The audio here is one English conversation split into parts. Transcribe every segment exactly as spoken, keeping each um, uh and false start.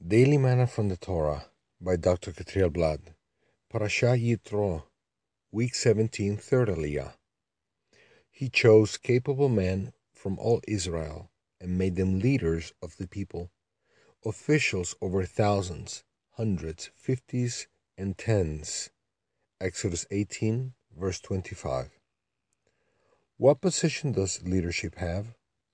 Daily Manna from the Torah by Doctor Catriel Blad. Parashat Yitro, Week seventeen, Third Aliyah. He chose capable men from all Israel and made them leaders of the people, officials over thousands, hundreds, fifties, and tens. Exodus eighteen, verse twenty-five. What position does leadership have?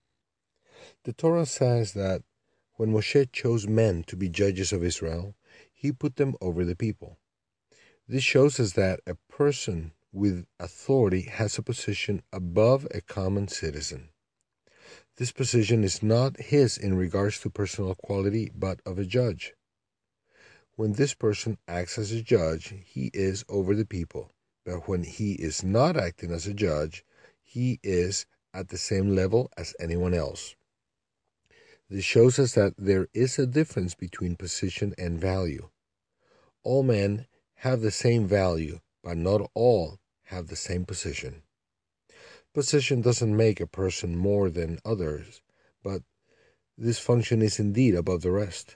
The Torah says that when Moshe chose men to be judges of Israel, he put them over the people. This shows us that a person with authority has a position above a common citizen. This position is not his in regards to personal quality, but of a judge. When this person acts as a judge, he is over the people. But when he is not acting as a judge, he is at the same level as anyone else. This shows us that there is a difference between position and value. All men have the same value, but not all have the same position. Position doesn't make a person more than others, but this function is indeed above the rest.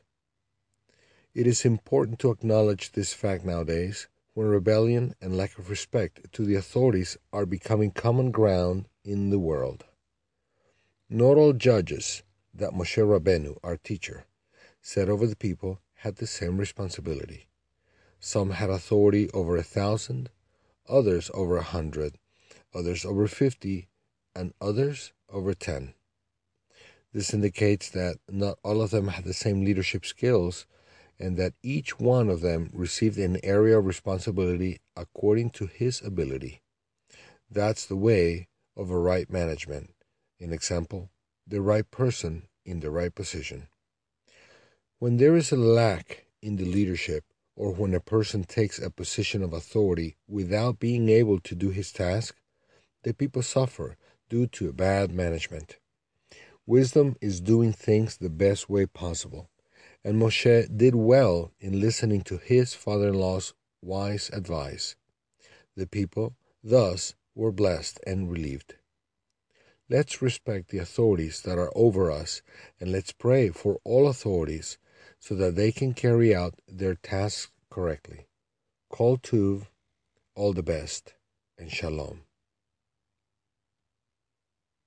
It is important to acknowledge this fact nowadays, when rebellion and lack of respect to the authorities are becoming common ground in the world. Not all judges that Moshe Rabbeinu, our teacher, set over the people had the same responsibility. Some had authority over a thousand, others over a hundred, others over fifty, and others over ten. This indicates that not all of them had the same leadership skills, and that each one of them received an area of responsibility according to his ability. That's the way of a right management. An example, the right person in the right position. When there is a lack in the leadership, or when a person takes a position of authority without being able to do his task, the people suffer due to bad management. Wisdom is doing things the best way possible, and Moshe did well in listening to his father-in-law's wise advice. The people, thus, were blessed and relieved. Let's respect the authorities that are over us, and let's pray for all authorities so that they can carry out their tasks correctly. Kol Tuv, all the best, and Shalom.